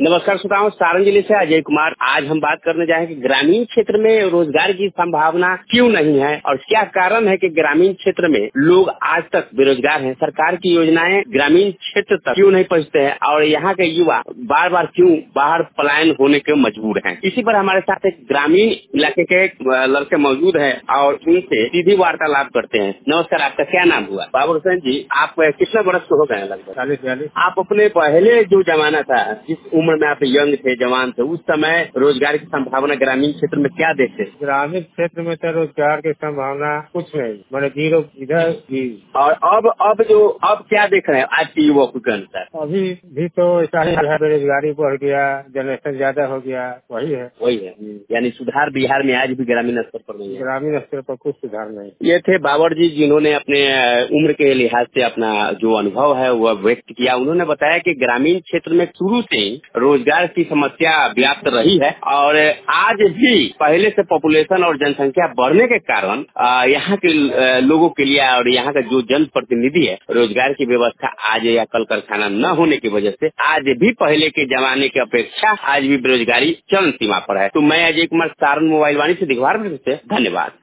नमस्कार श्रोताओं, सारण जिले से अजय कुमार। आज हम बात करने जाए कि ग्रामीण क्षेत्र में रोजगार की संभावना क्यों नहीं है और क्या कारण है कि ग्रामीण क्षेत्र में लोग आज तक बेरोजगार हैं। सरकार की योजनाएं ग्रामीण क्षेत्र तक क्यों नहीं पहुंचते हैं और यहाँ के युवा बार बार क्यों बाहर पलायन होने के मजबूर हैं। इसी पर हमारे साथ एक ग्रामीण इलाके के लड़के मौजूद है और उनसे सीधी वार्तालाप करते हैं। नमस्कार, आपका क्या नाम हुआ? बाबू हुसैन जी, आप कितने वर्ष के हो गए हैं? लगभग 40-42। आप अपने पहले जो जमाना था, जिस उम्र में आप यंग थे, जवान थे, उस समय रोजगार की संभावना ग्रामीण क्षेत्र में क्या देखते? ग्रामीण क्षेत्र में तो रोजगार की संभावना कुछ नहीं, मैंने जीरो इधर जी। और अब क्या देख रहे हैं आज के युवकों के अनुसार? अभी भी तो ऐसा ही है, बेरोजगारी बढ़ गया, जनरेशन ज्यादा हो गया, वही है। यानी सुधार बिहार में आज भी ग्रामीण स्तर पर नहीं है। ग्रामीण स्तर पर कुछ सुधार नहीं। ये थे बाबर जी, जिन्होंने अपने उम्र के लिहाज से अपना जो अनुभव है वह व्यक्त किया। उन्होंने बताया कि ग्रामीण क्षेत्र में शुरू से ही रोजगार की समस्या व्याप्त रही है और आज भी पहले से पॉपुलेशन और जनसंख्या बढ़ने के कारण यहाँ के लोगों के लिए और यहाँ का जो जन प्रतिनिधि है, रोजगार की व्यवस्था आज या कल कारखाना न होने की वजह से आज भी पहले के जमाने की अपेक्षा आज भी बेरोजगारी चरम सीमा पर है। तो मैं अजय कुमार, सारण मोबाइल वाणी से दिखवार से धन्यवाद।